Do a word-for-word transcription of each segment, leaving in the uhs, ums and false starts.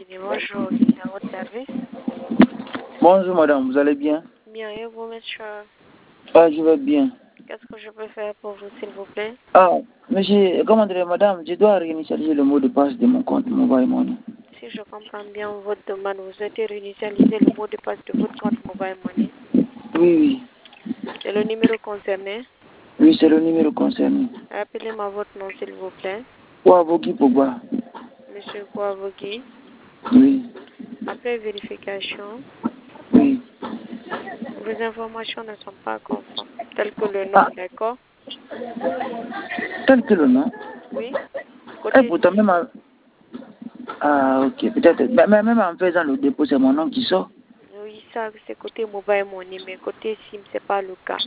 cabinet. Bonjour, qui est à votre service? Bonjour madame, vous allez bien? Bien, et vous, monsieur? Ah, je vais bien. Qu'est-ce que je peux faire pour vous, s'il vous plaît? Ah, monsieur, comment dire, madame, je dois réinitialiser le mot de passe de mon compte Mobile Money. Si je comprends bien votre demande, vous souhaitez réinitialiser le mot de passe de votre compte Mobile Money? Oui, oui. C'est le numéro concerné? Oui, c'est le numéro concerné. Appelez-moi votre nom, s'il vous plaît. Kouavoki Pogba. Monsieur Kouavoki. Oui. Après vérification, Oui. vos informations ne sont pas conformes, telles que le nom, Ah. d'accord? Tel que le nom? Oui. Et Côté pourtant, même en... Ah, ok, peut-être. Mais mais même en faisant le dépôt, c'est mon nom qui sort. Oui, ça, c'est côté Mobile Money, mais côté SIM, c'est pas le cas.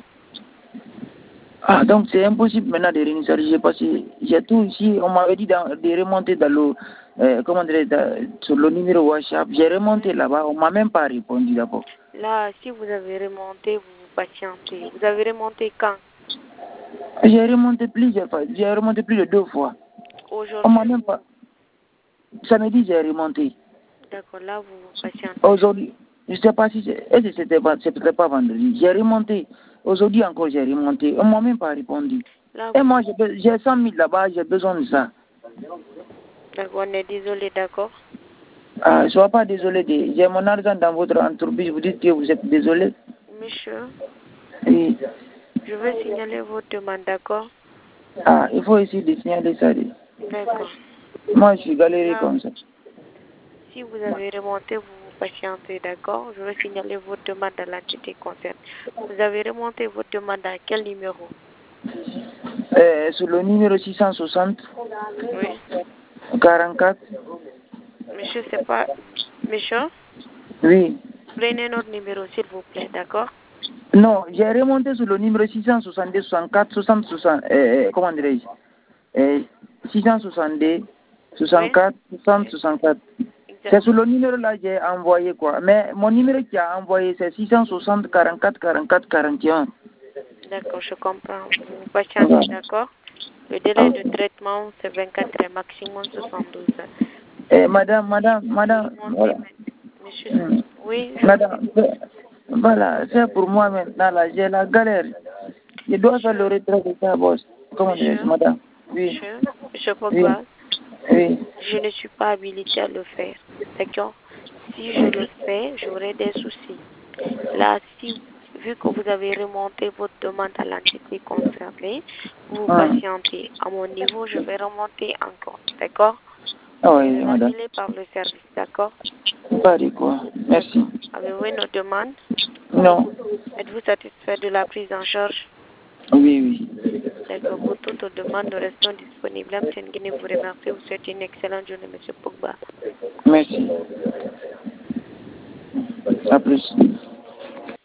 Ah, donc c'est impossible maintenant de réinitialiser parce que j'ai tout ici. On m'avait dit dans- de remonter dans le, euh, comment dire, dans- sur le numéro WhatsApp. J'ai remonté là-bas, on m'a même pas répondu d'abord. Là, si vous avez remonté, vous vous patientez. Vous avez remonté quand? J'ai remonté plusieurs fois, j'ai remonté plus de deux fois. On m'a Aujourd'hui, même pas. Samedi, j'ai remonté. d'accord, là, vous vous patientez. Aujourd'hui, je ne sais pas si c'est, est-ce que c'était pas, c'était pas vendredi. J'ai remonté. Aujourd'hui encore, j'ai remonté. On m'a même pas répondu. Là, Et vous... moi, j'ai be- j'ai cent mille là-bas, j'ai besoin de ça. D'accord, on est désolé, d'accord? Ah, sois pas désolé. De, j'ai mon argent dans votre entreprise. Vous dites que vous êtes désolé. Monsieur, Oui. je vais signaler votre demande, d'accord? Ah, il faut essayer de signaler ça. D'accord. Moi, je suis galéré Là, comme ça. si vous avez remonté, vous vous patientez, d'accord? Je vais signaler votre demande à l'entité concernée. Vous avez remonté votre demande à quel numéro? Euh, sur le numéro six cent soixante, Oui. quarante-quatre. Monsieur, c'est pas... Monsieur, Oui. prenez notre numéro, s'il vous plaît, d'accord? Non, j'ai remonté sur le numéro six cent soixante-deux, soixante-quatre, soixante, soixante, euh, comment dirais-je, euh, six cent soixante-deux, soixante-quatre, soixante, soixante-quatre. C'est sur le numéro là que j'ai envoyé quoi. Mais mon numéro qui a envoyé c'est six cent soixante, quarante-quatre, quarante-quatre, quarante et un. D'accord, je comprends. Vous vous patientez, d'accord? Le délai de traitement, c'est vingt-quatre heures, maximum soixante-douze heures. Eh, madame, madame, madame, voilà. Monsieur, Hmm. oui, je Madame, vous écoute. c'est- voilà, c'est pour moi maintenant là, j'ai la galère. Je dois faire le retrait de ta bosse. Comment Monsieur, dirais-je, madame? Oui, monsieur, monsieur oui, Pogba, oui. je ne suis pas habilité à le faire, d'accord? Si je le fais, j'aurai des soucis. Là, si, vu que vous avez remonté votre demande à l'entité concernée, vous vous Ah, patientez. À mon niveau, je vais remonter encore, d'accord? ah Je oui, vais madame. valider par le service, d'accord? Pas de quoi. Merci. Avez-vous une autre demande? Non. Êtes-vous satisfait de la prise en charge? Oui, oui. D'accord. Pour toute autre demande, nous restons disponibles. M. Nguine vous remercie. Vous souhaite une excellente journée, M. Pogba. Merci. À plus.